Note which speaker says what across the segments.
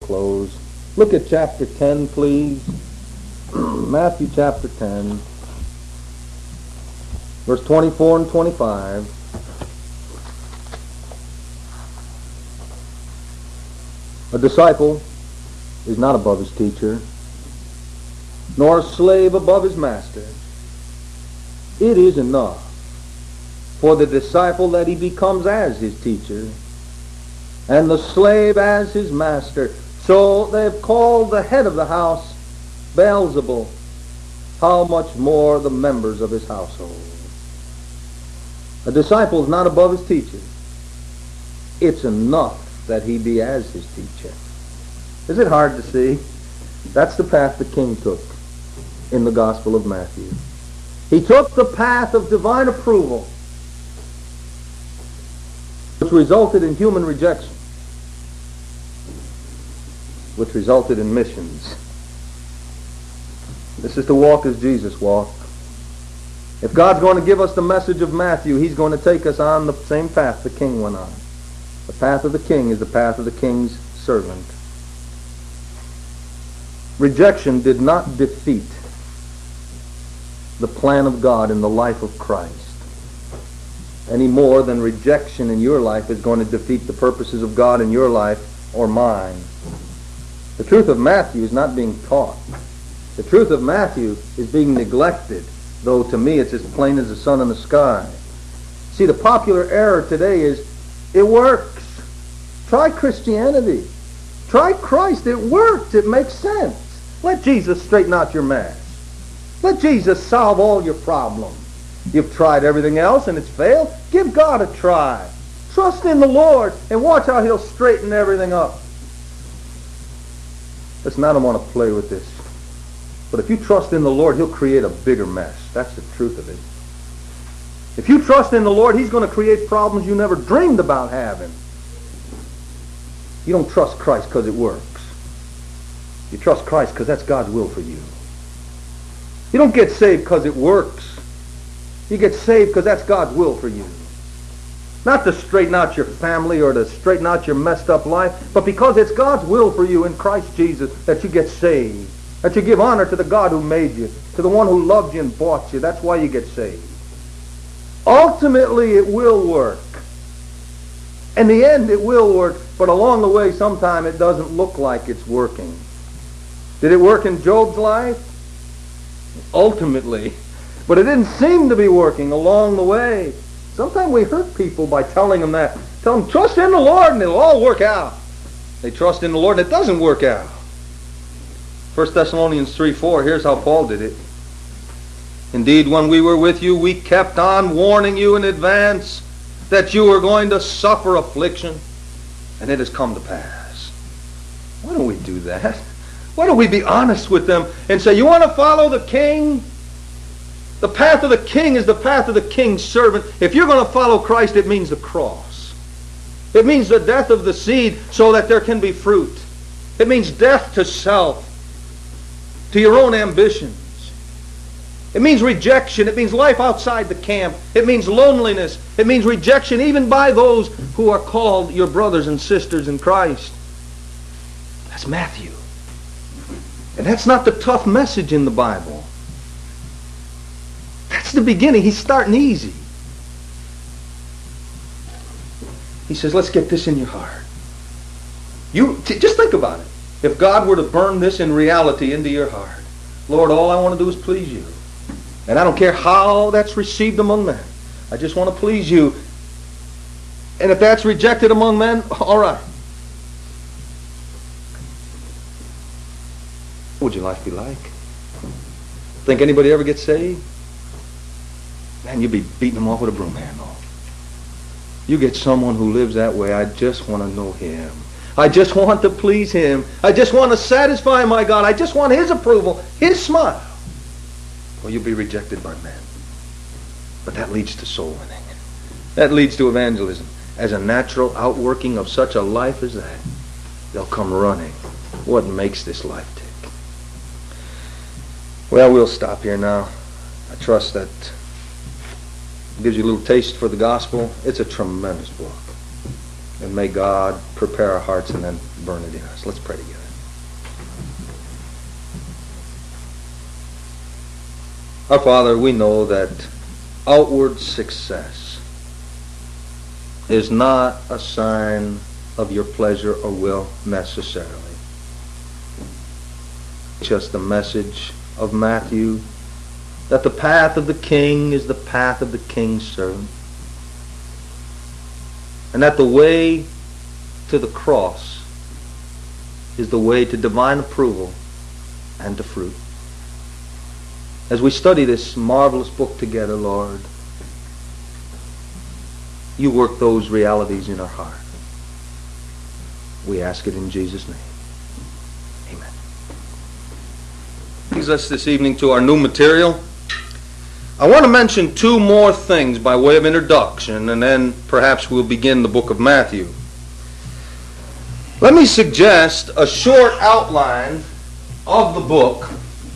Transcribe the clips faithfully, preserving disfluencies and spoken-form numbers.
Speaker 1: close. Look at chapter ten, please. Matthew chapter ten, verse twenty-four and twenty-five. A disciple is not above his teacher, nor a slave above his master. It is enough for the disciple that he becomes as his teacher, and the slave as his master. So they've called the head of the house Beelzebul. How much more the members of his household? A disciple is not above his teacher. It's enough that he be as his teacher. Is it hard to see? That's the path the king took in the Gospel of Matthew. He took the path of divine approval, which resulted in human rejection, which resulted in missions. This is to walk as Jesus walked. If God's going to give us the message of Matthew, he's going to take us on the same path the king went on. The path of the king is the path of the king's servant. Rejection did not defeat the plan of God in the life of Christ any more than rejection in your life is going to defeat the purposes of God in your life or mine. The truth of Matthew is not being taught. The truth of Matthew is being neglected, though to me it's as plain as the sun in the sky. See, the popular error today is, it works. Try Christianity. Try Christ. It works. It makes sense. Let Jesus straighten out your mess. Let Jesus solve all your problems. You've tried everything else and it's failed. Give God a try. Trust in the Lord and watch how he'll straighten everything up. Listen, I don't want to play with this, but if you trust in the Lord, he'll create a bigger mess. That's the truth of it. If you trust in the Lord, he's going to create problems you never dreamed about having. You don't trust Christ because it works. You trust Christ because that's God's will for you. You don't get saved because it works. You get saved because that's God's will for you. Not to straighten out your family or to straighten out your messed up life, but because it's God's will for you in Christ Jesus that you get saved. That you give honor to the God who made you, to the one who loved you and bought you. That's why you get saved. Ultimately, it will work. In the end, it will work, but along the way, sometime it doesn't look like it's working. Did it work in Job's life? Ultimately. But it didn't seem to be working along the way. Sometimes we hurt people by telling them that. Tell them, trust in the Lord and it'll all work out. They trust in the Lord and it doesn't work out. First Thessalonians three four, here's how Paul did it. Indeed, when we were with you, we kept on warning you in advance that you were going to suffer affliction, and it has come to pass. Why don't we do that? Why don't we be honest with them and say, you want to follow the king? The path of the king is the path of the king's servant. If you're going to follow Christ, it means the cross. It means the death of the seed so that there can be fruit. It means death to self, to your own ambitions. It means rejection. It means life outside the camp. It means loneliness. It means rejection even by those who are called your brothers and sisters in Christ. That's Matthew. And that's not the tough message in the Bible. That's the beginning. He's starting easy. He says, let's get this in your heart. You t- just think about it. If God were to burn this in reality into your heart, Lord, all I want to do is please you. And I don't care how that's received among men. I just want to please you. And if that's rejected among men, all right. What would your life be like? Think anybody ever get saved? Man, you'd be beating them off with a broom handle. You get someone who lives that way, I just want to know him. I just want to please him. I just want to satisfy my God. I just want his approval, his smile. Well, you'll be rejected by men. But that leads to soul winning. That leads to evangelism. As a natural outworking of such a life as that, they'll come running. What makes this life tick? Well, we'll stop here now. I trust that gives you a little taste for the gospel. It's a tremendous book. And may God prepare our hearts and then burn it in us. Let's pray together. Our Father, we know that outward success is not a sign of your pleasure or will necessarily. Just the message of Matthew that the path of the king is the path of the king's servant, and that the way to the cross is the way to divine approval and to fruit. As we study this marvelous book together, Lord, you work those realities in our heart. We ask it in Jesus' name. Amen. Brings us this evening to our new material. I want to mention two more things by way of introduction, and then perhaps we'll begin the book of Matthew. Let me suggest a short outline of the book.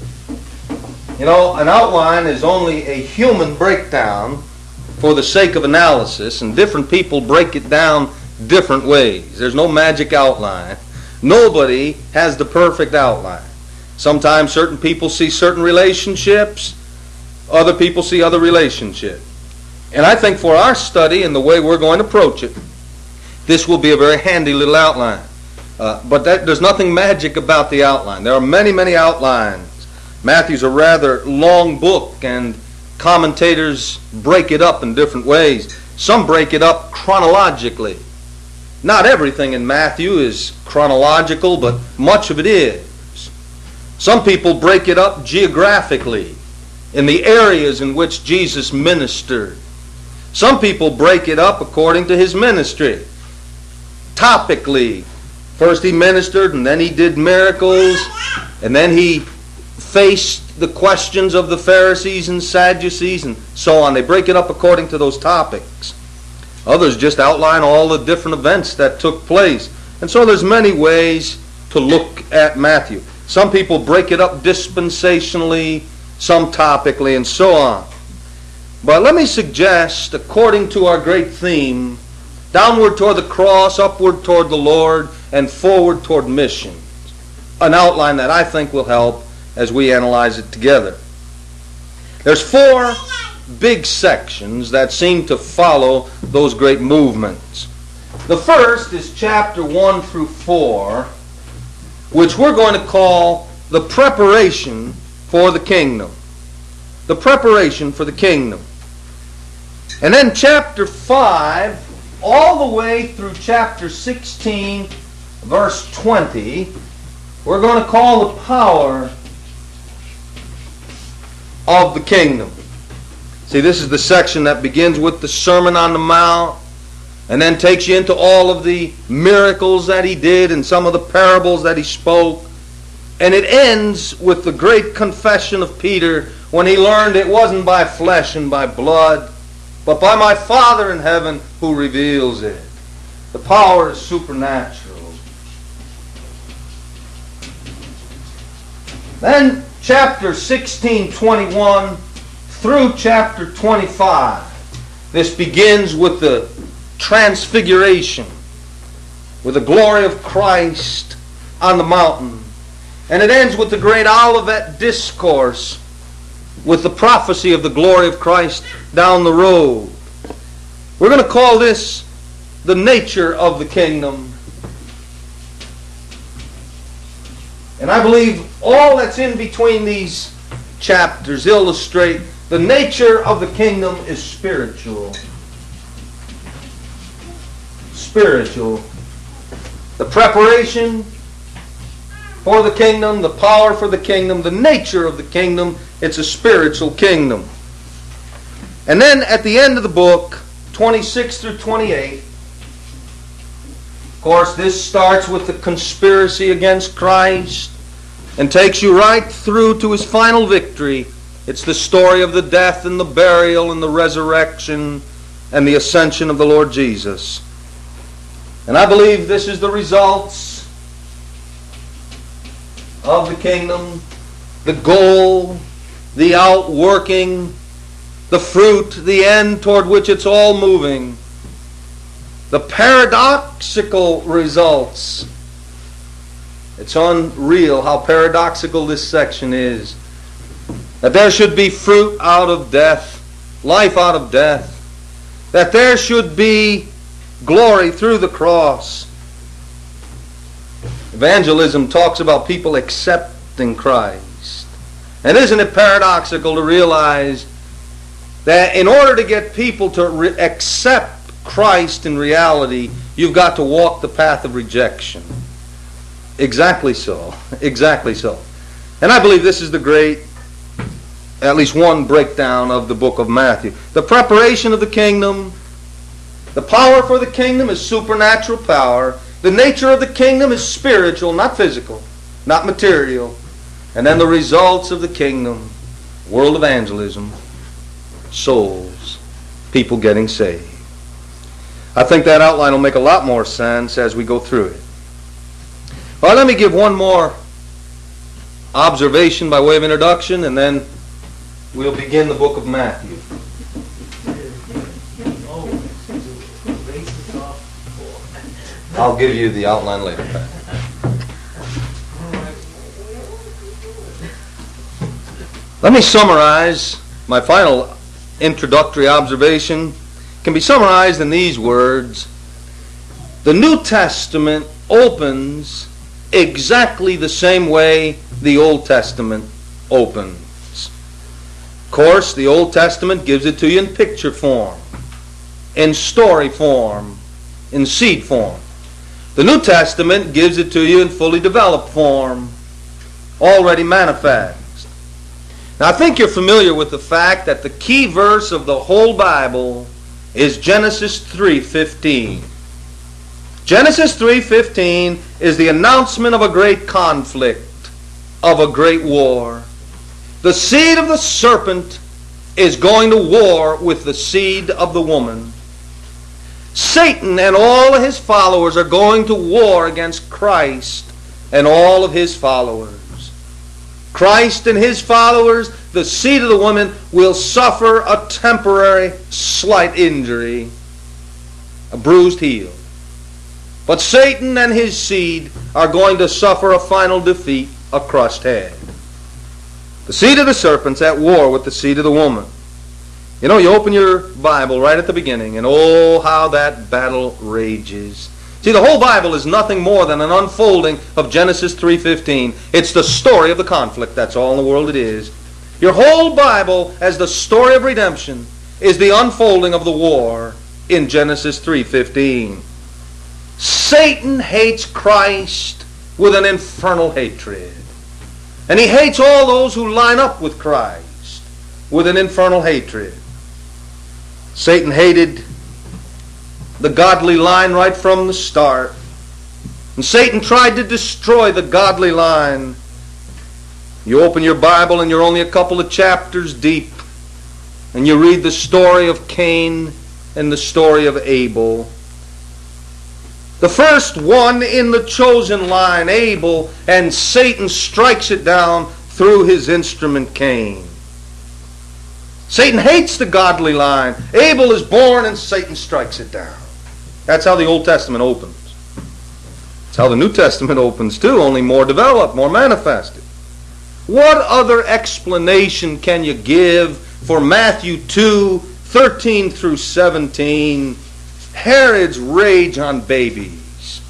Speaker 1: You know, an outline is only a human breakdown for the sake of analysis, and different people break it down different ways. There's no magic outline. Nobody has the perfect outline. Sometimes certain people see certain relationships, other people see other relationships. And I think for our study and the way we're going to approach it, this will be a very handy little outline. Uh, but that, there's nothing magic about the outline. There are many, many outlines. Matthew's a rather long book, and commentators break it up in different ways. Some break it up chronologically. Not everything in Matthew is chronological, but much of it is. Some people break it up geographically, in the areas in which Jesus ministered. Some people break it up according to his ministry. Topically, first he ministered, and then he did miracles, and then he faced the questions of the Pharisees and Sadducees, and so on. They break it up according to those topics. Others just outline all the different events that took place. And so there's many ways to look at Matthew. Some people break it up dispensationally, some topically, and so on. But let me suggest, according to our great theme, downward toward the cross, upward toward the Lord, and forward toward missions, an outline that I think will help as we analyze it together. There's four big sections that seem to follow those great movements. The first is chapter one through four, which we're going to call the preparation for the kingdom. The preparation for the kingdom. And then chapter five, all the way through chapter sixteen, verse twenty, we're going to call the power of the kingdom. See, this is the section that begins with the Sermon on the Mount, and then takes you into all of the miracles that he did and some of the parables that he spoke. And it ends with the great confession of Peter when he learned it wasn't by flesh and by blood, but by my Father in heaven who reveals it. The power is supernatural. Then chapter sixteen, twenty-one through chapter twenty-five. This begins with the transfiguration, with the glory of Christ on the mountain. And it ends with the great Olivet discourse, with the prophecy of the glory of Christ down the road. We're going to call this the nature of the kingdom. And I believe all that's in between these chapters illustrate the nature of the kingdom is spiritual. Spiritual. The preparation for the kingdom, the power for the kingdom, the nature of the kingdom, it's a spiritual kingdom. And then at the end of the book, twenty-six through twenty-eight, of course this starts with the conspiracy against Christ and takes you right through to his final victory. It's the story of the death and the burial and the resurrection and the ascension of the Lord Jesus. And I believe this is the results of the kingdom, the goal, the outworking, the fruit, the end toward which it's all moving. The paradoxical results It's unreal how paradoxical this section is. That there should be fruit out of death, life out of death. That there should be glory through the cross. Evangelism talks about people accepting Christ. And isn't it paradoxical to realize that in order to get people to re- accept Christ in reality, you've got to walk the path of rejection? Exactly so. Exactly so. And I believe this is the great, at least one breakdown of the book of Matthew. The preparation of the kingdom. The power for the kingdom is supernatural power. The nature of the kingdom is spiritual, not physical, not material. And then the results of the kingdom, world evangelism, souls, people getting saved. I think that outline will make a lot more sense as we go through it. All right, let me give one more observation by way of introduction, and then we'll begin the book of Matthew. I'll give you the outline later, Pat. Let me summarize. My final introductory observation can be summarized in these words. The New Testament opens exactly the same way the Old Testament opens. Of course, the Old Testament gives it to you in picture form, in story form, in seed form. The New Testament gives it to you in fully developed form, already manifest. Now, I think you're familiar with the fact that the key verse of the whole Bible is Genesis three fifteen. Genesis three fifteen is the announcement of a great conflict, of a great war. The seed of the serpent is going to war with the seed of the woman. Satan and all of his followers are going to war against Christ and all of his followers. Christ and his followers, the seed of the woman, will suffer a temporary slight injury, a bruised heel. But Satan and his seed are going to suffer a final defeat, a crushed head. The seed of the serpent's at war with the seed of the woman. You know, you open your Bible right at the beginning, and oh, how that battle rages. See, the whole Bible is nothing more than an unfolding of Genesis three fifteen. It's the story of the conflict. That's all in the world it is. Your whole Bible, as the story of redemption, is the unfolding of the war in Genesis three fifteen. Satan hates Christ with an infernal hatred. And he hates all those who line up with Christ with an infernal hatred. Satan hated the godly line right from the start. And Satan tried to destroy the godly line. You open your Bible and you're only a couple of chapters deep, and you read the story of Cain and the story of Abel. The first one in the chosen line, Abel, and Satan strikes it down through his instrument Cain. Satan hates the godly line. Abel is born and Satan strikes it down. That's how the Old Testament opens. That's how the New Testament opens too, only more developed, more manifested. What other explanation can you give for Matthew two, thirteen through seventeen, Herod's rage on babies,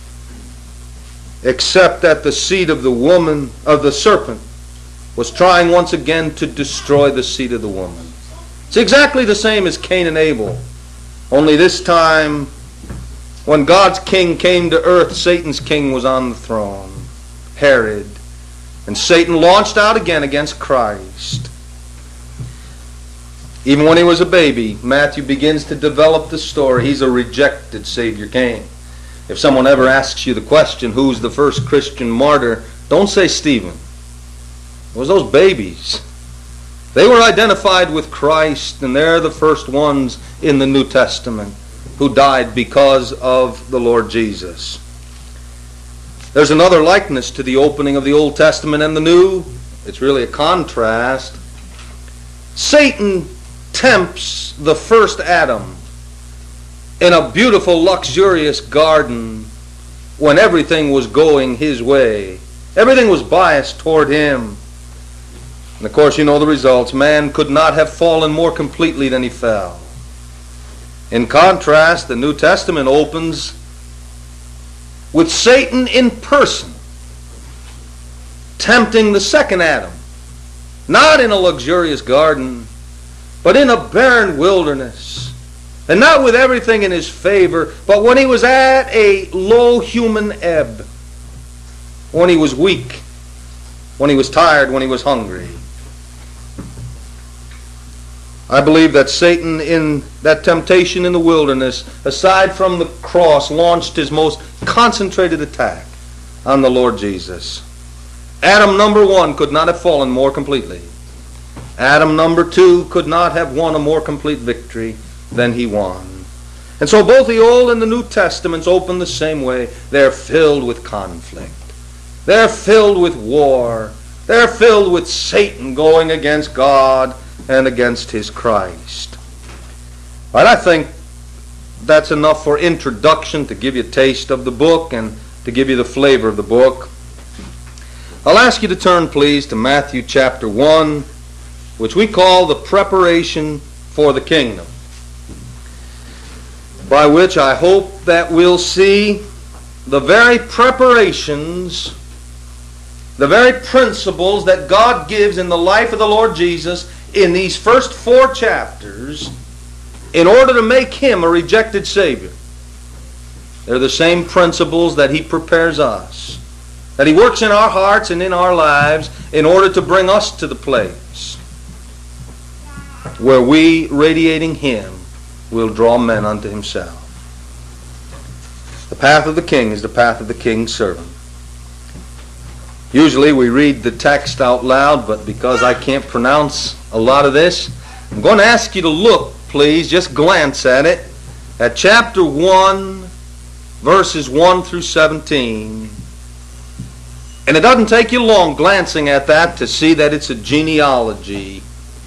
Speaker 1: except that the seed of the woman, of the serpent, was trying once again to destroy the seed of the woman? It's exactly the same as Cain and Abel, only this time, when God's king came to earth, Satan's king was on the throne, Herod. And Satan launched out again against Christ. Even when he was a baby, Matthew begins to develop the story. He's a rejected Savior came. If someone ever asks you the question, who's the first Christian martyr, don't say Stephen. It was those babies. They were identified with Christ, and they're the first ones in the New Testament who died because of the Lord Jesus. There's another likeness to the opening of the Old Testament and the New. It's really a contrast. Satan tempts the first Adam in a beautiful, luxurious garden when everything was going his way. Everything was biased toward him. And of course, you know the results. Man could not have fallen more completely than he fell. In contrast, the New Testament opens with Satan in person, tempting the second Adam, not in a luxurious garden, but in a barren wilderness, and not with everything in his favor, but when he was at a low human ebb, when he was weak, when he was tired, when he was hungry. I believe that Satan, in that temptation in the wilderness, aside from the cross, launched his most concentrated attack on the Lord Jesus. Adam number one could not have fallen more completely. Adam number two could not have won a more complete victory than he won. And so both the Old and the New Testaments open the same way. They're filled with conflict. They're filled with war. They're filled with Satan going against God and against his Christ. But I think that's enough for introduction, to give you a taste of the book and to give you the flavor of the book. I'll ask you to turn, please, to Matthew chapter one, which we call the preparation for the kingdom, by which I hope that we'll see the very preparations, the very principles that God gives in the life of the Lord Jesus in these first four chapters in order to make him a rejected Savior. They're the same principles that he prepares us, that he works in our hearts and in our lives in order to bring us to the place where we, radiating him, will draw men unto himself. The path of the king is the path of the king's servant. Usually we read the text out loud, but because I can't pronounce a lot of this, I'm going to ask you to look, please, just glance at it, at chapter one, verses one through seventeen. And it doesn't take you long glancing at that to see that it's a genealogy.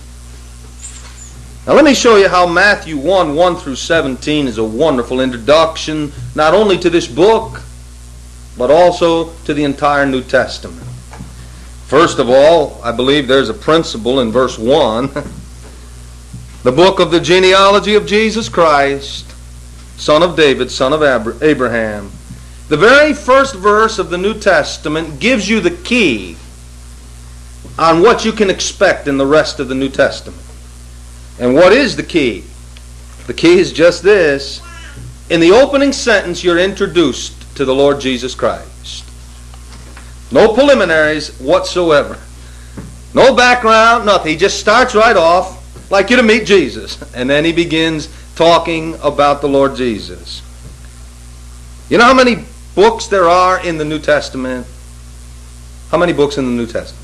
Speaker 1: Now let me show you how Matthew one, one through seventeen is a wonderful introduction, not only to this book, but also to the entire New Testament. First of all, I believe there's a principle in verse one. The book of the genealogy of Jesus Christ, son of David, son of Abraham. The very first verse of the New Testament gives you the key on what you can expect in the rest of the New Testament. And what is the key? The key is just this. In the opening sentence, you're introduced to the Lord Jesus Christ. No preliminaries whatsoever. No background, nothing. He just starts right off like you to meet Jesus. And then he begins talking about the Lord Jesus. You know how many books there are in the New Testament? How many books in the New Testament?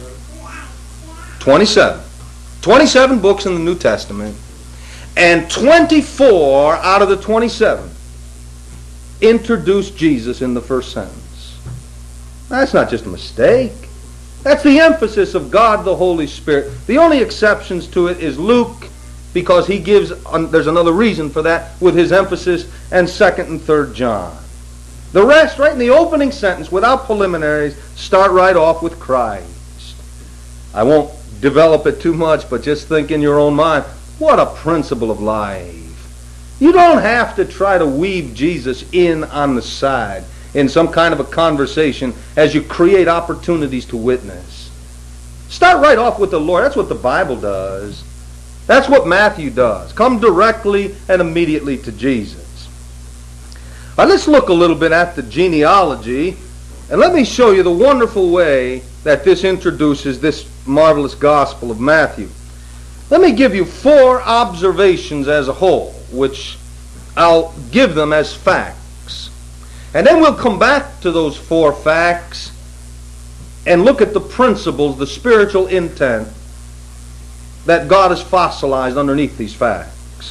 Speaker 1: twenty-seven. twenty-seven books in the New Testament. And twenty-four out of the twenty-seven introduce Jesus in the first sentence. That's not just a mistake. That's the emphasis of God the Holy Spirit. The only exceptions to it is Luke, because he gives, there's another reason for that, with his emphasis, and second and third John. The rest, right in the opening sentence, without preliminaries, start right off with Christ. I won't develop it too much, but just think in your own mind, what a principle of life. You don't have to try to weave Jesus in on the side in some kind of a conversation as you create opportunities to witness. Start right off with the Lord. That's what the Bible does. That's what Matthew does. Come directly and immediately to Jesus. Now let's look a little bit at the genealogy, and let me show you the wonderful way that this introduces this marvelous gospel of Matthew. Let me give you four observations as a whole, which I'll give them as facts. And then we'll come back to those four facts and look at the principles, the spiritual intent that God has fossilized underneath these facts.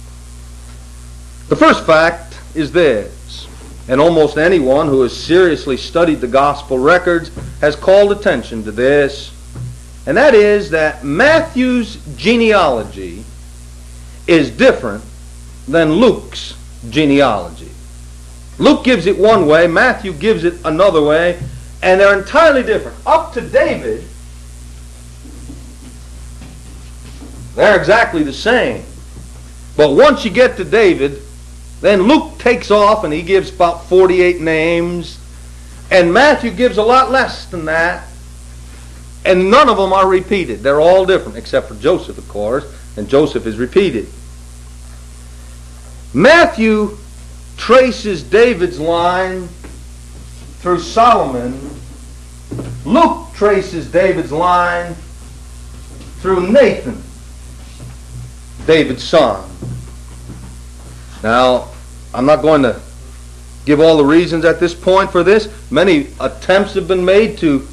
Speaker 1: The first fact is this, and almost anyone who has seriously studied the gospel records has called attention to this, and that is that Matthew's genealogy is different than Luke's genealogy. Luke gives it one way, Matthew gives it another way, and they're entirely different. Up to David, they're exactly the same. But once you get to David, then Luke takes off and he gives about forty-eight names, and Matthew gives a lot less than that, and none of them are repeated. They're all different, except for Joseph, of course, and Joseph is repeated. Matthew traces David's line through Solomon. Luke traces David's line through Nathan, David's son. Now, I'm not going to give all the reasons at this point for this. Many attempts have been made to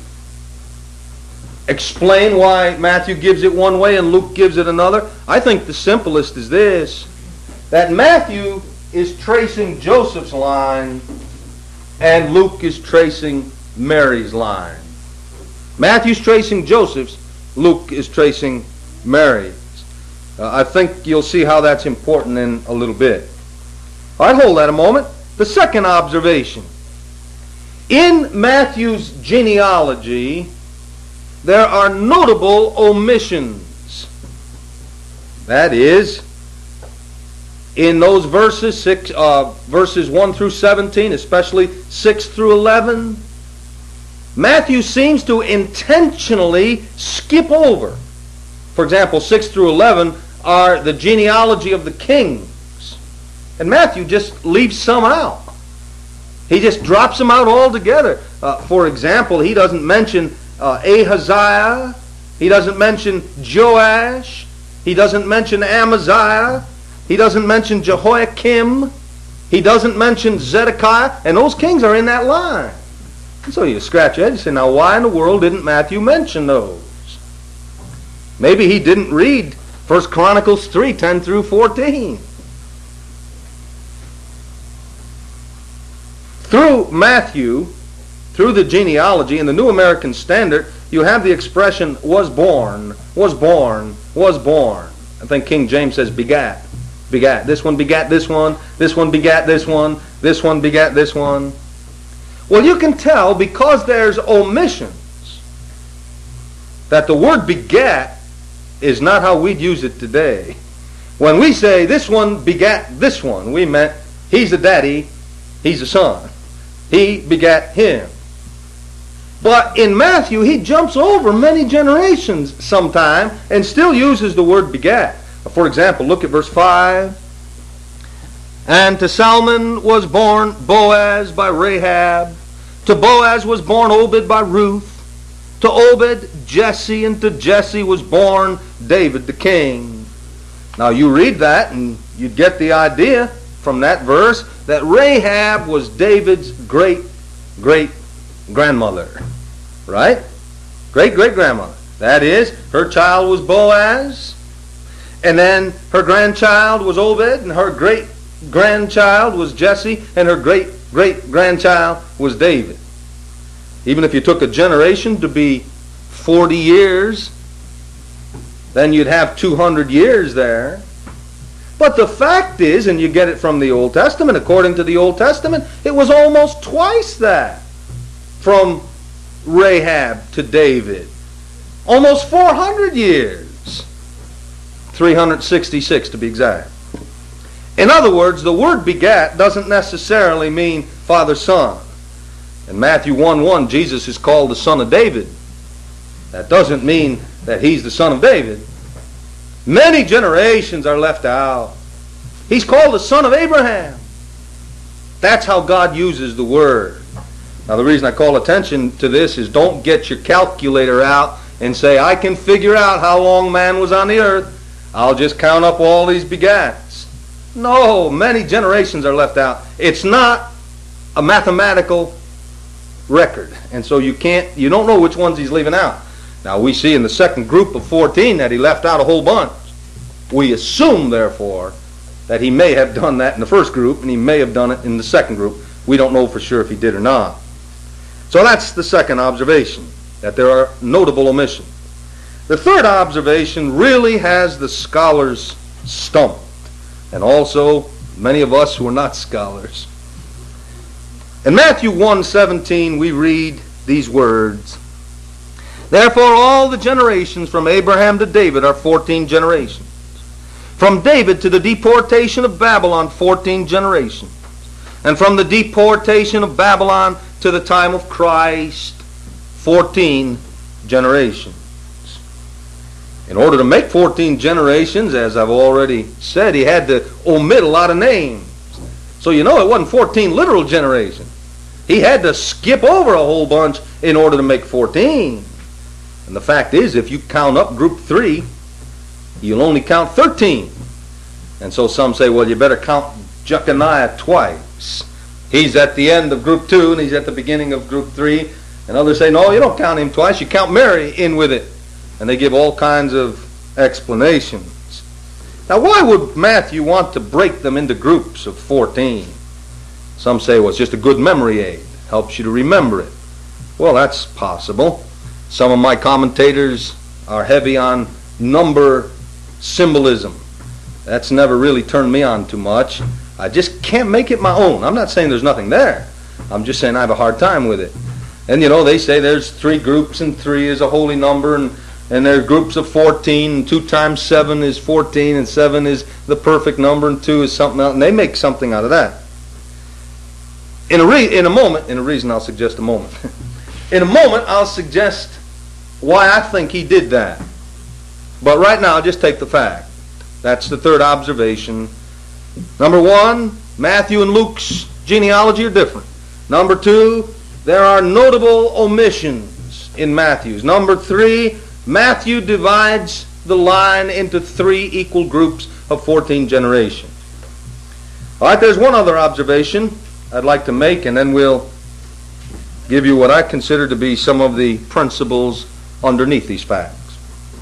Speaker 1: explain why Matthew gives it one way and Luke gives it another. I think the simplest is this, that Matthew is tracing Joseph's line and Luke is tracing Mary's line. Matthew's tracing Joseph's, Luke is tracing Mary's. Uh, I think you'll see how that's important in a little bit. All right, hold that a moment. The second observation. In Matthew's genealogy, there are notable omissions. That is, in those verses, six, uh, verses one through seventeen, especially six through eleven, Matthew seems to intentionally skip over. For example, six through eleven are the genealogy of the kings, and Matthew just leaves some out. He just drops them out altogether. Uh, for example, he doesn't mention uh, Ahaziah. He doesn't mention Joash. He doesn't mention Amaziah. He doesn't mention Jehoiakim. He doesn't mention Zedekiah. And those kings are in that line. And so you scratch your head and say, now why in the world didn't Matthew mention those? Maybe he didn't read First Chronicles three, ten through fourteen. Through Matthew, through the genealogy, in the New American Standard, you have the expression was born, was born, was born. I think King James says begat, begat. This one begat this one, this one begat this one, this one begat this one. Well, you can tell because there's omissions that the word begat is not how we'd use it today. When we say this one begat this one, we meant he's the daddy, he's the son. He begat him. But in Matthew, he jumps over many generations sometime and still uses the word begat. For example, look at verse five. And to Salmon was born Boaz by Rahab. To Boaz was born Obed by Ruth. To Obed, Jesse, and to Jesse was born David the king. Now you read that and you get the idea from that verse that Rahab was David's great-great-grandmother. Right? Great-great-grandmother. That is, her child was Boaz, and then her grandchild was Obed, and her great-grandchild was Jesse, and her great-great-grandchild was David. Even if you took a generation to be forty years, then you'd have two hundred years there. But the fact is, and you get it from the Old Testament, according to the Old Testament, it was almost twice that from Rahab to David. Almost four hundred years. three hundred sixty-six to be exact. In other words, the word begat doesn't necessarily mean father-son. In Matthew one one, Jesus is called the son of David. That doesn't mean that he's the son of David. Many generations are left out. He's called the son of Abraham. That's how God uses the word. Now the reason I call attention to this is don't get your calculator out and say, I can figure out how long man was on the earth. I'll just count up all these begats. No, many generations are left out. It's not a mathematical record. And so you can't, you don't know which ones he's leaving out. Now we see in the second group of fourteen that he left out a whole bunch. We assume, therefore, that he may have done that in the first group and he may have done it in the second group. We don't know for sure if he did or not. So that's the second observation, that there are notable omissions. The third observation really has the scholars stumped, and also many of us who are not scholars. In Matthew one seventeen we read these words, "Therefore all the generations from Abraham to David are fourteen generations. From David to the deportation of Babylon, fourteen generations. And from the deportation of Babylon to the time of Christ, fourteen generations." In order to make fourteen generations, as I've already said, he had to omit a lot of names. So you know it wasn't fourteen literal generations. He had to skip over a whole bunch in order to make fourteen. And the fact is, if you count up group three, you'll only count thirteen. And so some say, well, you better count Jeconiah twice. He's at the end of group two and he's at the beginning of group three. And others say, no, you don't count him twice. You count Mary in with it. And they give all kinds of explanations. Now, why would Matthew want to break them into groups of fourteen? Some say, well, it's just a good memory aid. Helps you to remember it. Well, that's possible. Some of my commentators are heavy on number symbolism. That's never really turned me on too much. I just can't make it my own. I'm not saying there's nothing there. I'm just saying I have a hard time with it. And, you know, they say there's three groups and three is a holy number, and And there are groups of fourteen, and two times seven is fourteen, and seven is the perfect number, and two is something else. And they make something out of that. In a, re- in a moment, in a reason I'll suggest a moment. In a moment, I'll suggest why I think he did that. But right now, just take the fact. That's the third observation. Number one, Matthew and Luke's genealogy are different. Number two, there are notable omissions in Matthew's. Number three, Matthew divides the line into three equal groups of fourteen generations. All right, there's one other observation I'd like to make, and then we'll give you what I consider to be some of the principles underneath these facts.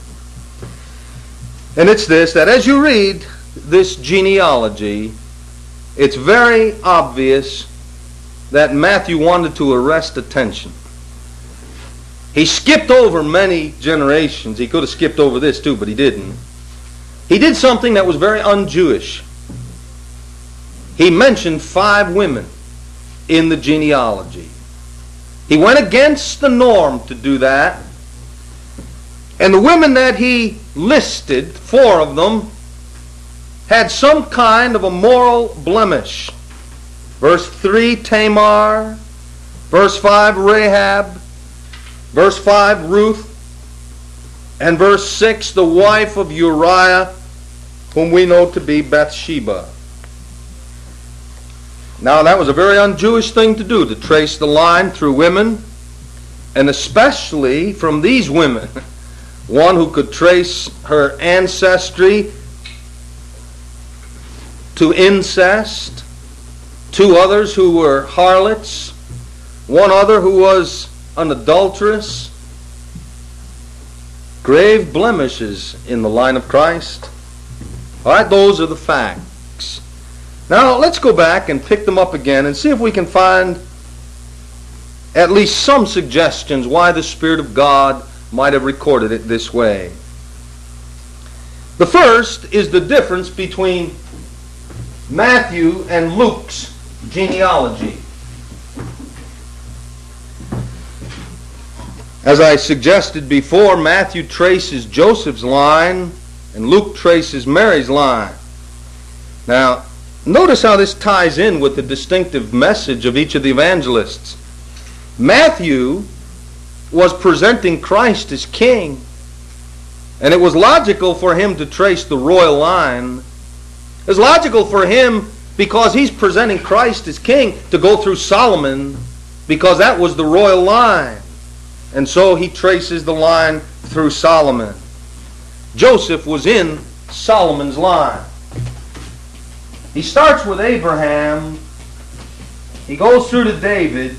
Speaker 1: And it's this, that as you read this genealogy, it's very obvious that Matthew wanted to arrest attention. He skipped over many generations. He could have skipped over this too, but he didn't. He did something that was very un-Jewish. He mentioned five women in the genealogy. He went against the norm to do that. And the women that he listed, four of them, had some kind of a moral blemish. Verse three, Tamar. Verse five, Rahab. Verse five, Ruth. And verse six, the wife of Uriah, whom we know to be Bathsheba. Now, that was a very un-Jewish thing to do, to trace the line through women, and especially from these women. One who could trace her ancestry to incest, two others who were harlots, one other who was an adulteress. Grave blemishes in the line of Christ. All right, those are the facts. Now, let's go back and pick them up again and see if we can find at least some suggestions why the Spirit of God might have recorded it this way. The first is the difference between Matthew and Luke's genealogy. As I suggested before, Matthew traces Joseph's line and Luke traces Mary's line. Now, notice how this ties in with the distinctive message of each of the evangelists. Matthew was presenting Christ as king, and it was logical for him to trace the royal line. It was logical for him, because he's presenting Christ as king, to go through Solomon, because that was the royal line. And so he traces the line through Solomon. Joseph was in Solomon's line. He starts with Abraham. He goes through to David.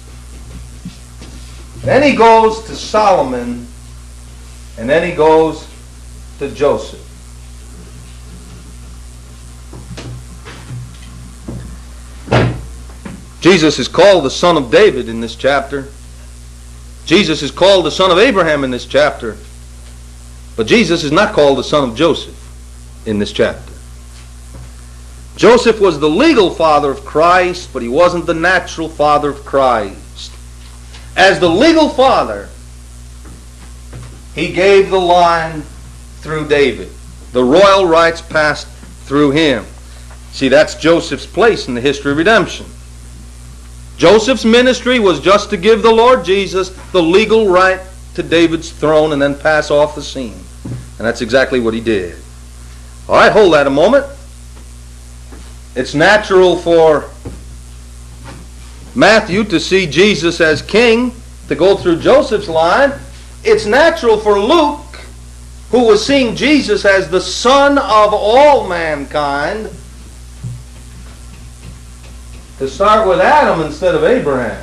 Speaker 1: Then he goes to Solomon. And then he goes to Joseph. Jesus is called the son of David in this chapter. Jesus is called the son of Abraham in this chapter. But Jesus is not called the son of Joseph in this chapter. Joseph was the legal father of Christ, but he wasn't the natural father of Christ. As the legal father, he gave the line through David. The royal rights passed through him. See, that's Joseph's place in the history of redemption. Joseph's ministry was just to give the Lord Jesus the legal right to David's throne and then pass off the scene. And that's exactly what he did. All right, hold that a moment. It's natural for Matthew to see Jesus as king, to go through Joseph's line. It's natural for Luke, who was seeing Jesus as the Son of all mankind, to start with Adam instead of Abraham.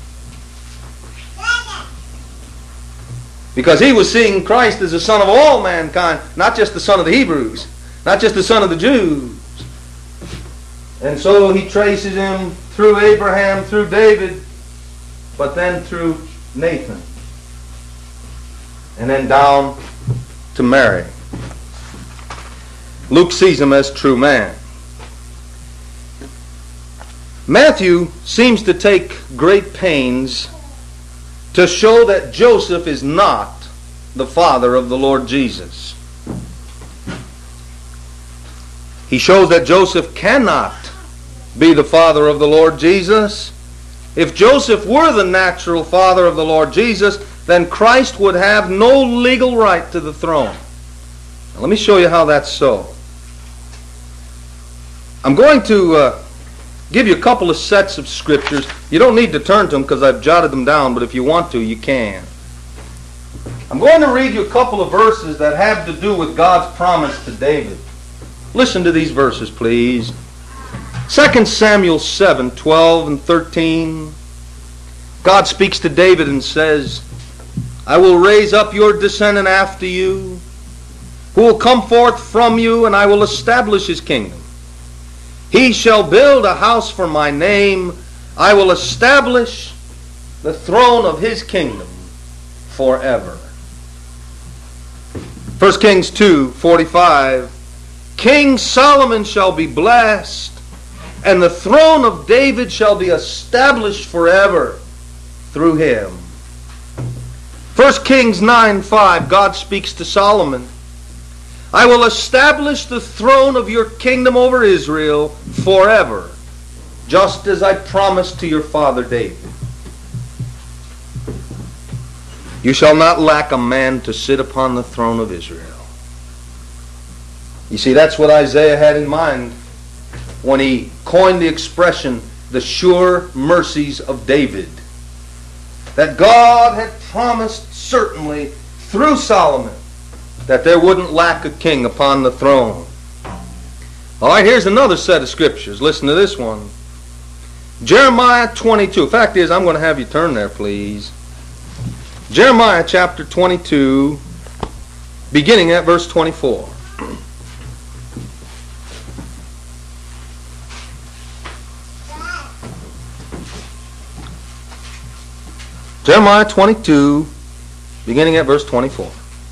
Speaker 1: Because he was seeing Christ as the Son of all mankind, not just the Son of the Hebrews, not just the Son of the Jews. And so he traces him through Abraham, through David, but then through Nathan. And then down to Mary. Luke sees him as true man. Matthew seems to take great pains to show that Joseph is not the father of the Lord Jesus. He shows that Joseph cannot be the father of the Lord Jesus. If Joseph were the natural father of the Lord Jesus, then Christ would have no legal right to the throne. Now, let me show you how that's so. I'm going to uh, give you a couple of sets of scriptures. You don't need to turn to them because I've jotted them down, but if you want to, you can. I'm going to read you a couple of verses that have to do with God's promise to David. Listen to these verses, please. Second Samuel seven, twelve and thirteen. God speaks to David and says, I will raise up your descendant after you, who will come forth from you, and I will establish his kingdom. He shall build a house for my name. I will establish the throne of his kingdom forever. First Kings two, forty-five. King Solomon shall be blessed, and the throne of David shall be established forever through him. First Kings nine, five. God speaks to Solomon. I will establish the throne of your kingdom over Israel forever, just as I promised to your father David. You shall not lack a man to sit upon the throne of Israel. You see, that's what Isaiah had in mind when he coined the expression, the sure mercies of David. That God had promised certainly through Solomon that there wouldn't lack a king upon the throne. All right, here's another set of scriptures. Listen to this one. Jeremiah twenty-two. Fact is, I'm going to have you turn there, please. Jeremiah chapter twenty-two, beginning at verse twenty-four. Jeremiah twenty-two, beginning at verse twenty-four.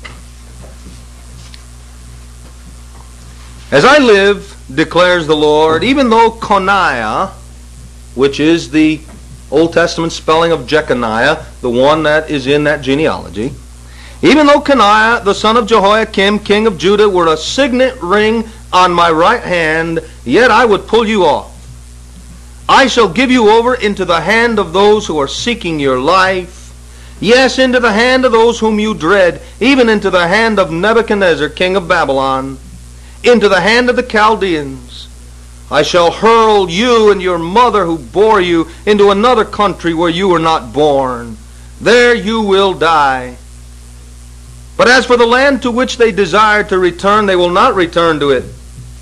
Speaker 1: As I live, declares the Lord, even though Coniah, which is the Old Testament spelling of Jeconiah, the one that is in that genealogy, even though Coniah, the son of Jehoiakim, king of Judah, were a signet ring on my right hand, yet I would pull you off. I shall give you over into the hand of those who are seeking your life, yes, into the hand of those whom you dread, even into the hand of Nebuchadnezzar, king of Babylon, into the hand of the Chaldeans. I shall hurl you and your mother who bore you into another country where you were not born. There you will die. But as for the land to which they desire to return, they will not return to it.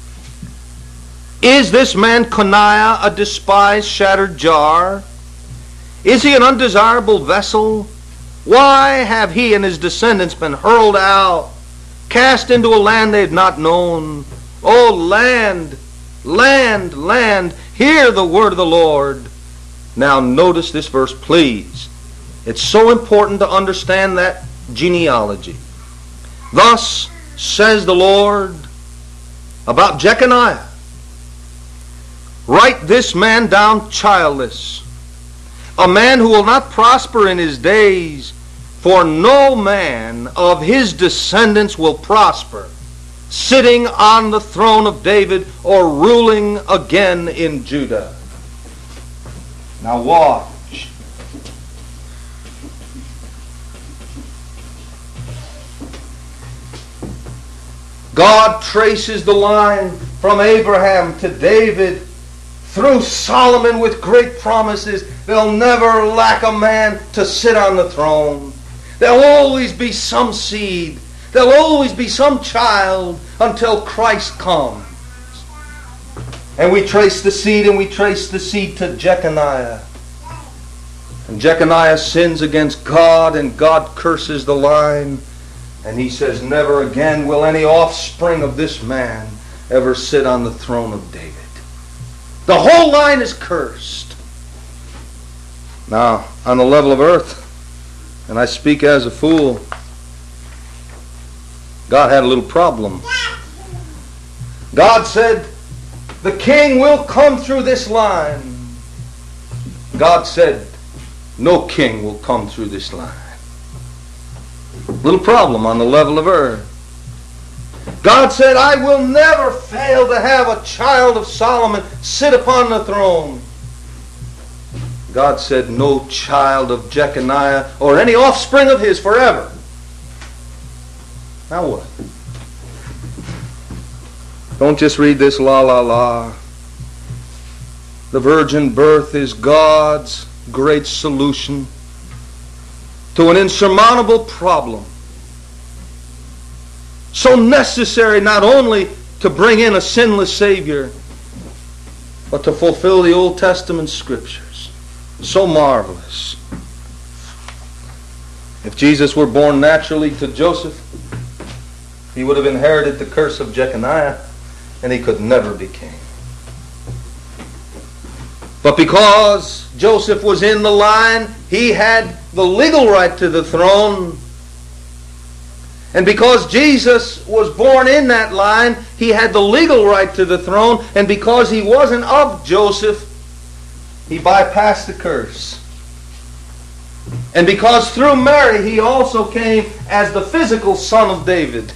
Speaker 1: Is this man Coniah a despised, shattered jar? Is he an undesirable vessel? Why have he and his descendants been hurled out, cast into a land they had not known? O land, land, land, hear the word of the Lord. Now notice this verse, please. It's so important to understand that genealogy. Thus says the Lord about Jeconiah, Write this man down childless, a man who will not prosper in his days, for no man of his descendants will prosper, sitting on the throne of David or ruling again in Judah. Now watch. God traces the line from Abraham to David through Solomon with great promises. There'll never lack a man to sit on the throne. There'll always be some seed. There'll always be some child until Christ comes. And we trace the seed, and we trace the seed to Jeconiah. And Jeconiah sins against God, and God curses the line. And he says, never again will any offspring of this man ever sit on the throne of David. The whole line is cursed. Now, on the level of earth, and I speak as a fool, God had a little problem. God said, the king will come through this line. God said, no king will come through this line. Little problem on the level of earth. God said, I will never fail to have a child of Solomon sit upon the throne. God said, no child of Jeconiah or any offspring of his forever. Now what? Don't just read this la la la. The virgin birth is God's great solution to an insurmountable problem, so necessary not only to bring in a sinless Savior, but to fulfill the Old Testament Scriptures. So marvelous. If Jesus were born naturally to Joseph, he would have inherited the curse of Jeconiah, and he could never be king. But because Joseph was in the line, he had the legal right to the throne. And because Jesus was born in that line, he had the legal right to the throne. And because he wasn't of Joseph, he bypassed the curse. And because through Mary he also came as the physical son of David,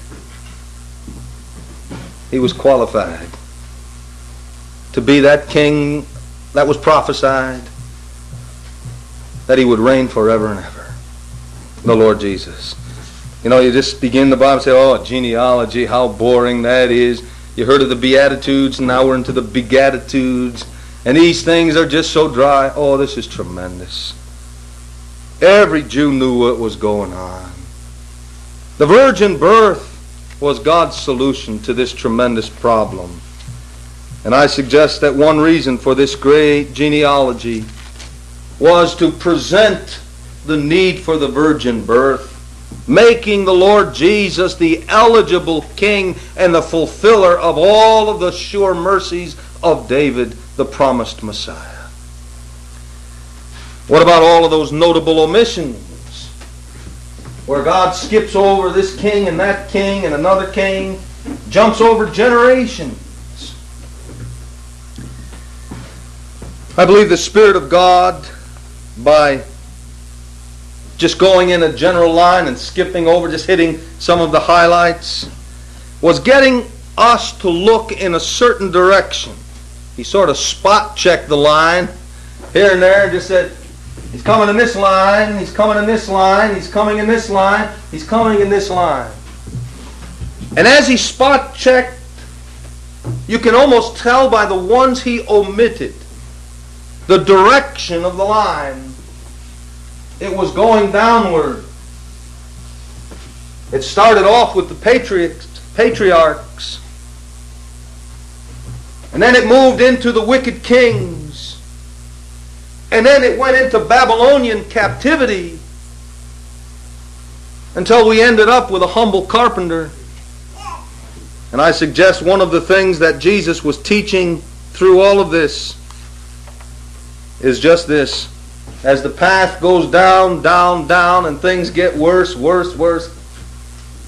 Speaker 1: he was qualified to be that king that was prophesied, that he would reign forever and ever, the Lord Jesus. You know, you just begin the Bible and say, oh, genealogy, how boring that is. You heard of the Beatitudes, and now we're into the Begatitudes. And these things are just so dry. Oh, this is tremendous. Every Jew knew what was going on. The virgin birth was God's solution to this tremendous problem. And I suggest that one reason for this great genealogy was to present the need for the virgin birth, making the Lord Jesus the eligible king and the fulfiller of all of the sure mercies of David, the promised Messiah. What about all of those notable omissions where God skips over this king and that king and another king, jumps over generations? I believe the Spirit of God, by just going in a general line and skipping over, just hitting some of the highlights, was getting us to look in a certain direction. He sort of spot checked the line here and there and just said, he's coming in this line, he's coming in this line, he's coming in this line, he's coming in this line. And as he spot checked, you can almost tell by the ones he omitted the direction of the line. It was going downward. It started off with the patriarchs, patriarchs. And then it moved into the wicked kings. And then it went into Babylonian captivity until we ended up with a humble carpenter. And I suggest one of the things that Jesus was teaching through all of this is just this. As the path goes down, down, down, and things get worse, worse, worse,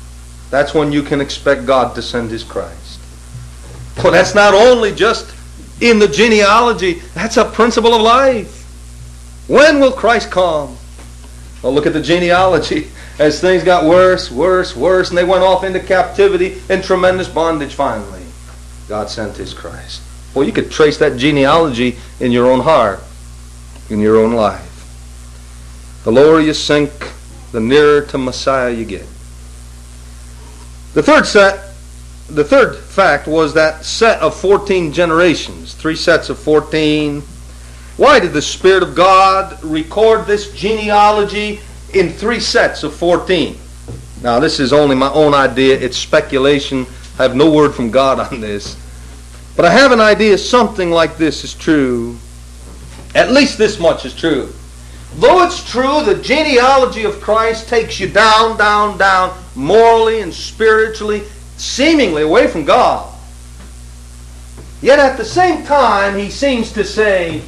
Speaker 1: that's when you can expect God to send His Christ. Well, that's not only just in the genealogy. That's a principle of life. When will Christ come? Well, look at the genealogy. As things got worse, worse, worse, and they went off into captivity and tremendous bondage finally, God sent His Christ. Well, you could trace that genealogy in your own heart, in your own life. The lower you sink, the nearer to Messiah you get. The third set, the third fact was that set of fourteen generations, three sets of fourteen. Why did the Spirit of God record this genealogy in three sets of fourteen? Now, this is only my own idea. It's speculation. I have no word from God on this. But I have an idea something like this is true. At least this much is true. Though it's true the genealogy of Christ takes you down, down, down, morally and spiritually, seemingly away from God, yet at the same time He seems to say,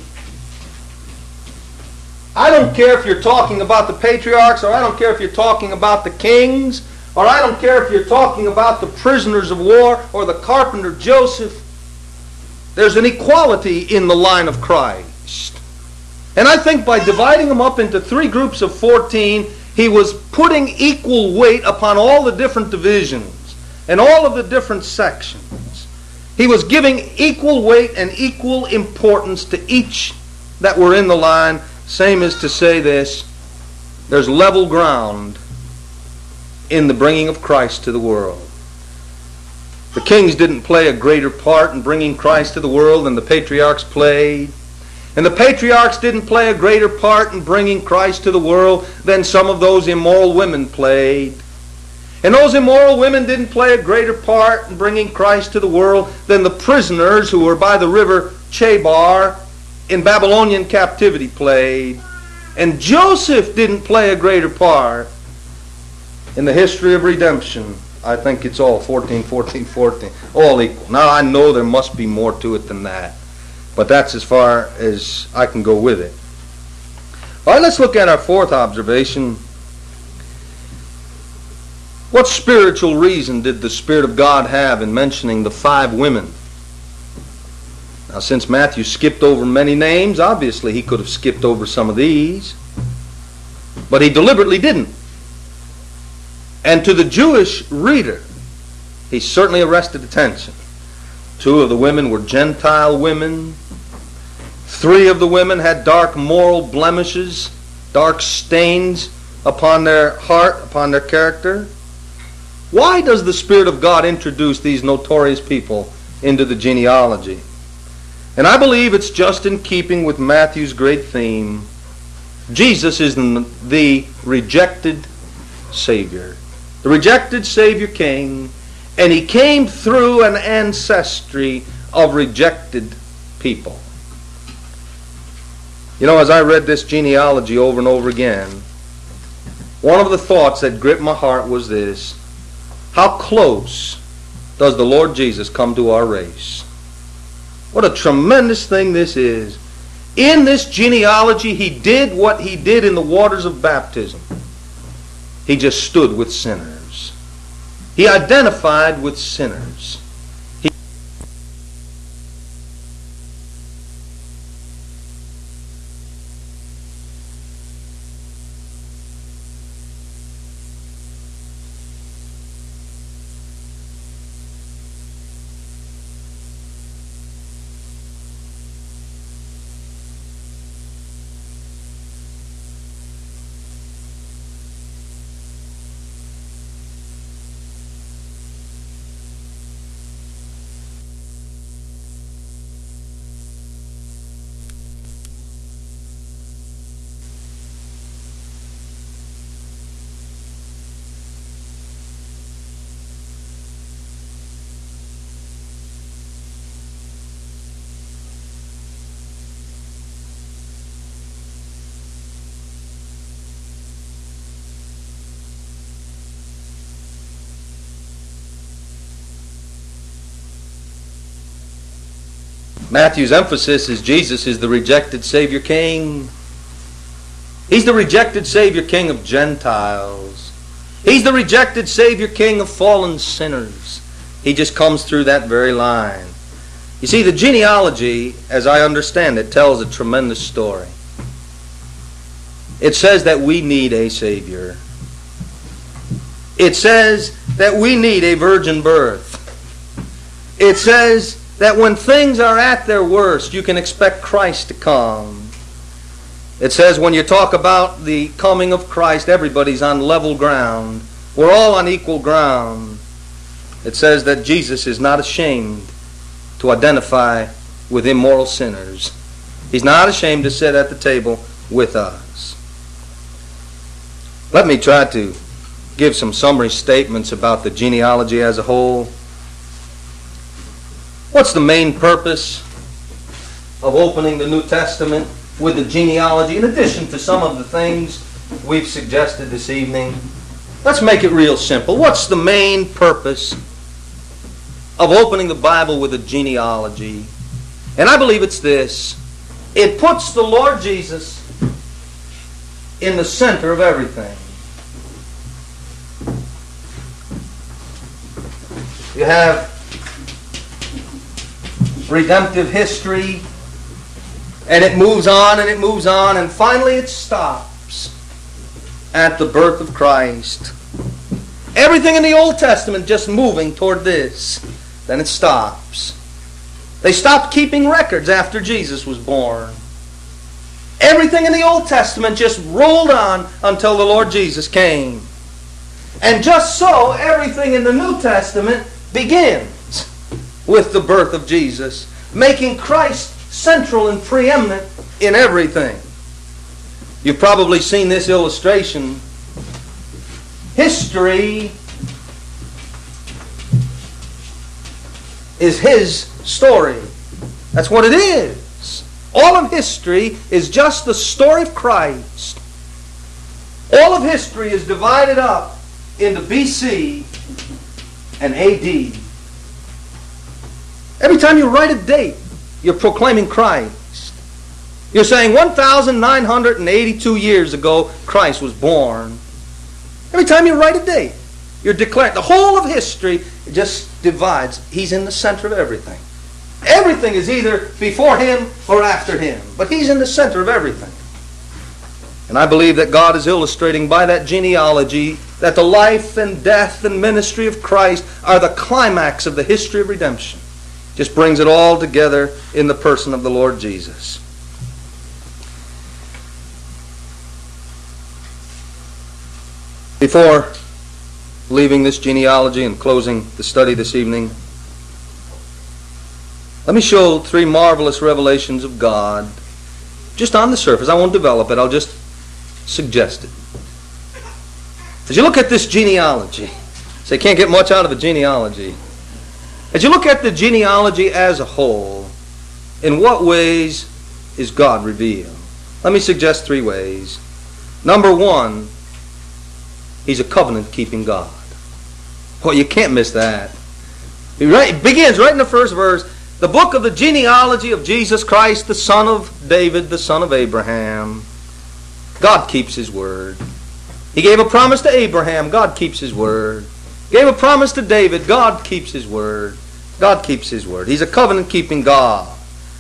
Speaker 1: I don't care if you're talking about the patriarchs, or I don't care if you're talking about the kings, or I don't care if you're talking about the prisoners of war or the carpenter Joseph. There's an equality in the line of Christ. And I think by dividing them up into three groups of fourteen, He was putting equal weight upon all the different divisions and all of the different sections. He was giving equal weight and equal importance to each that were in the line. Same as to say this, there's level ground in the bringing of Christ to the world. The kings didn't play a greater part in bringing Christ to the world than the patriarchs played. And the patriarchs didn't play a greater part in bringing Christ to the world than some of those immoral women played. And those immoral women didn't play a greater part in bringing Christ to the world than the prisoners who were by the river Chebar in Babylonian captivity played. And Joseph didn't play a greater part in the history of redemption. I think it's all fourteen, fourteen, fourteen. All equal. Now I know there must be more to it than that. But that's as far as I can go with it. All right, let's look at our fourth observation. What spiritual reason did the Spirit of God have in mentioning the five women? Now, since Matthew skipped over many names, obviously he could have skipped over some of these. But he deliberately didn't. And to the Jewish reader, he certainly arrested attention. Two of the women were Gentile women. Three of the women had dark moral blemishes, dark stains upon their heart, upon their character. Why does the Spirit of God introduce these notorious people into the genealogy? And I believe it's just in keeping with Matthew's great theme. Jesus is the rejected Savior. The rejected Savior King. And He came through an ancestry of rejected people. You know, as I read this genealogy over and over again, one of the thoughts that gripped my heart was this: how close does the Lord Jesus come to our race? What a tremendous thing this is. In this genealogy, He did what He did in the waters of baptism. He just stood with sinners. He identified with sinners. He Matthew's emphasis is Jesus is the rejected Savior King. He's the rejected Savior King of Gentiles. He's the rejected Savior King of fallen sinners. He just comes through that very line. You see, the genealogy, as I understand it, tells a tremendous story. It says that we need a Savior. It says that we need a virgin birth. It says that when things are at their worst, you can expect Christ to come. It says when you talk about the coming of Christ, everybody's on level ground. We're all on equal ground. It says that Jesus is not ashamed to identify with immoral sinners. He's not ashamed to sit at the table with us. Let me try to give some summary statements about the genealogy as a whole. What's the main purpose of opening the New Testament with the genealogy, in addition to some of the things we've suggested this evening? Let's make it real simple. What's the main purpose of opening the Bible with a genealogy? And I believe it's this. It puts the Lord Jesus in the center of everything. You have redemptive history, and it moves on and it moves on, and finally it stops at the birth of Christ. Everything in the Old Testament just moving toward this. Then it stops. They stopped keeping records after Jesus was born. Everything in the Old Testament just rolled on until the Lord Jesus came. And just so, everything in the New Testament begins with the birth of Jesus, making Christ central and preeminent in everything. You've probably seen this illustration. History is His story. That's what it is. All of history is just the story of Christ. All of history is divided up into B C and A D. Every time you write a date, you're proclaiming Christ. You're saying one thousand nine hundred eighty-two years ago, Christ was born. Every time you write a date, you're declaring. The whole of history just divides. He's in the center of everything. Everything is either before Him or after Him. But He's in the center of everything. And I believe that God is illustrating by that genealogy that the life and death and ministry of Christ are the climax of the history of redemption. Just brings it all together in the person of the Lord Jesus. Before leaving this genealogy and closing the study this evening, let me show three marvelous revelations of God. Just on the surface. I won't develop it. I'll just suggest it. As you look at this genealogy, so you can't get much out of a genealogy. As you look at the genealogy as a whole, in what ways is God revealed? Let me suggest three ways. Number one, He's a covenant-keeping God. Well, you can't miss that. It begins right in the first verse. The book of the genealogy of Jesus Christ, the son of David, the son of Abraham. God keeps His word. He gave a promise to Abraham. God keeps His word. He gave a promise to David. God keeps His word. God keeps His word. He's a covenant-keeping God.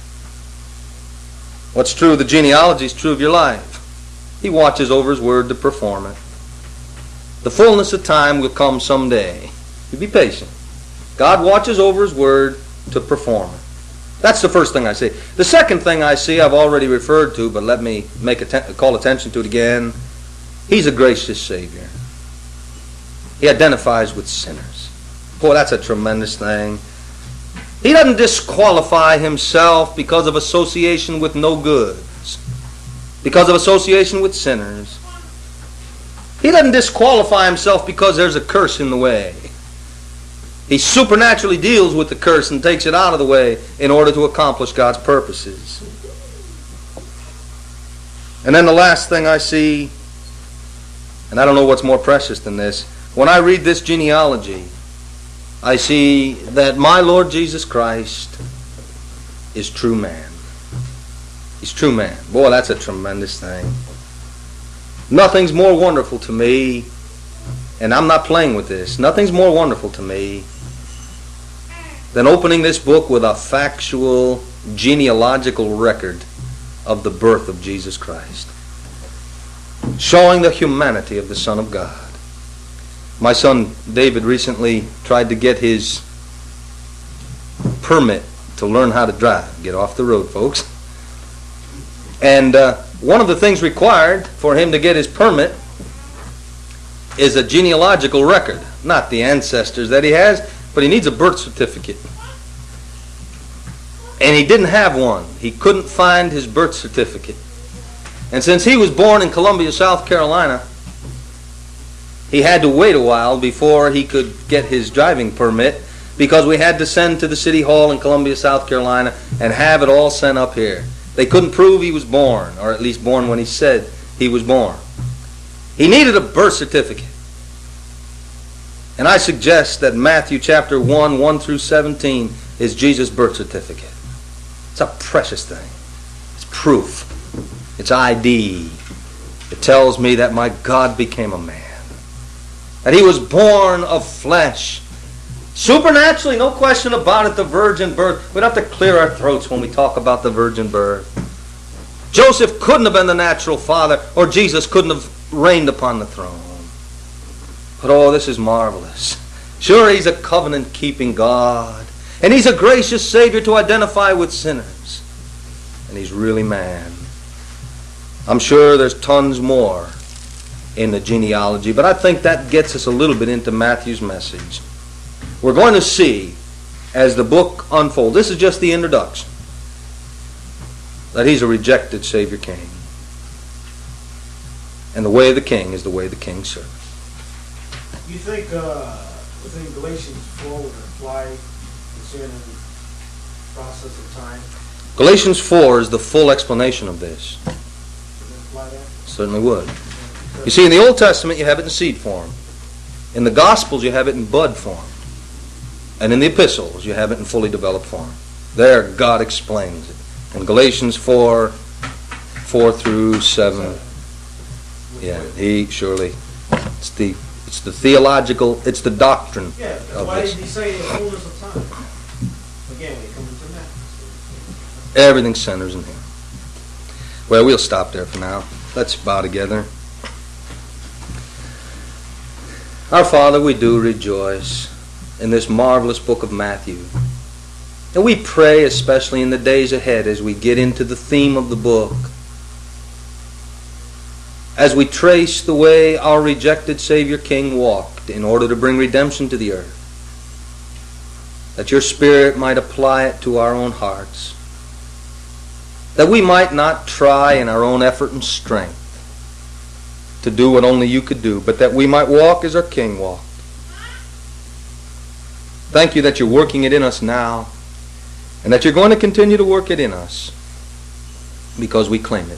Speaker 1: What's true of the genealogy is true of your life. He watches over His word to perform it. The fullness of time will come someday. You be patient. God watches over His word to perform it. That's the first thing I see. The second thing I see I've already referred to, but let me make atten- call attention to it again. He's a gracious Savior. He identifies with sinners. Boy, that's a tremendous thing. He doesn't disqualify Himself because of association with no goods, because of association with sinners. He doesn't disqualify Himself because there's a curse in the way. He supernaturally deals with the curse and takes it out of the way in order to accomplish God's purposes. And then the last thing I see, and I don't know what's more precious than this, when I read this genealogy, I see that my Lord Jesus Christ is true man. He's true man. Boy, that's a tremendous thing. Nothing's more wonderful to me, and I'm not playing with this, nothing's more wonderful to me than opening this book with a factual, genealogical record of the birth of Jesus Christ, showing the humanity of the Son of God. My son David recently tried to get his permit to learn how to drive. Get off the road, folks. And uh, one of the things required for him to get his permit is a genealogical record. Not the ancestors that he has, but he needs a birth certificate. And he didn't have one. He couldn't find his birth certificate. And since he was born in Columbia, South Carolina, he had to wait a while before he could get his driving permit, because we had to send to the city hall in Columbia, South Carolina, and have it all sent up here. They couldn't prove he was born, or at least born when he said he was born. He needed a birth certificate. And I suggest that Matthew chapter one, one through seventeen is Jesus' birth certificate. It's a precious thing. It's proof. It's I D. It tells me that my God became a man. That he was born of flesh. Supernaturally, no question about it, the virgin birth. We don't have to clear our throats when we talk about the virgin birth. Joseph couldn't have been the natural father, or Jesus couldn't have reigned upon the throne. But oh, this is marvelous. Sure, he's a covenant-keeping God. And he's a gracious Savior to identify with sinners. And he's really man. I'm sure there's tons more in the genealogy, but I think that gets us a little bit into Matthew's message. We're going to see, as the book unfolds, this is just the introduction, that he's a rejected Savior King. And the way of the King is the way the King serves.
Speaker 2: You think uh, within Galatians four would apply the sin and process of time?
Speaker 1: Galatians four is the full explanation of this.
Speaker 2: Would it apply that?
Speaker 1: Certainly would. You see, in the Old Testament you have it in seed form. In the Gospels you have it in bud form. And in the epistles you have it in fully developed form. There God explains it. In Galatians four, four through seven. Yeah, he surely, it's the it's the theological, it's the doctrine
Speaker 2: yeah,
Speaker 1: of
Speaker 2: why
Speaker 1: this.
Speaker 2: did he say the fullness of time? Again, we come into that.
Speaker 1: Everything centers in him. Well, we'll stop there for now. Let's bow together. Our Father, we do rejoice in this marvelous book of Matthew. And we pray, especially in the days ahead, as we get into the theme of the book, as we trace the way our rejected Savior King walked in order to bring redemption to the earth, that your Spirit might apply it to our own hearts, that we might not try in our own effort and strength to do what only you could do, but that we might walk as our King walked. Thank you that you're working it in us now, and that you're going to continue to work it in us, because we claim it.